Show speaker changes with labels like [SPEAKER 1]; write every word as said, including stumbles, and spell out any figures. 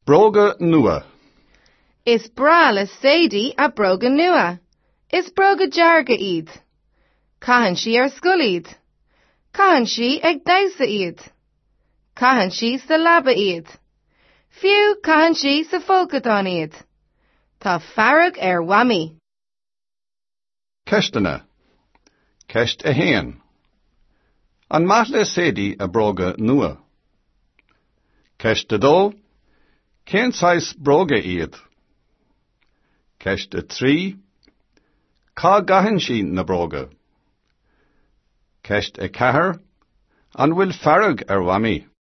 [SPEAKER 1] Bróga nua.
[SPEAKER 2] Is bra le sédi a bróga nua. Is bróga jarga iad. Cahan si ar scoil iad. Cahan si ag dausa iad. Cahan si sa labba iad. Fiú cahan si sa fólcadán iad. Tá farag ar wami.
[SPEAKER 1] Cestana. Cest a héan. An maith le sédi a bróga nua. Cest a dó. Cén sais bróga iad. Cest a trí. Cá gahan si na bróga. Cest a cahar. An bhfuil farag ar wami.